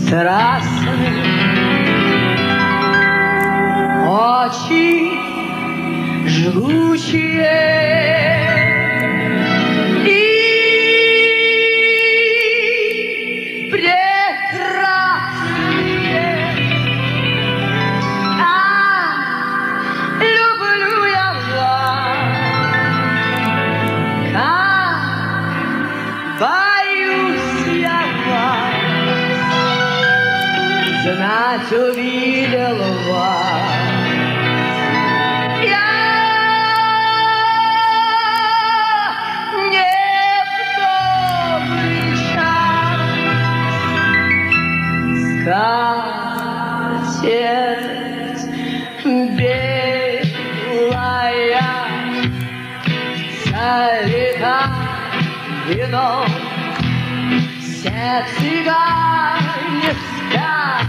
страстны, очень жгучие. Знать увидел вас я не в добрый час. Скатерть белая залита вином, все цыгане спят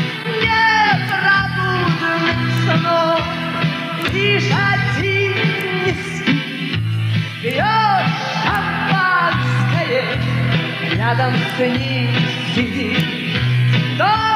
непробудным сном, лишь один не спит, пьет шампанское, рядом с ним сидит.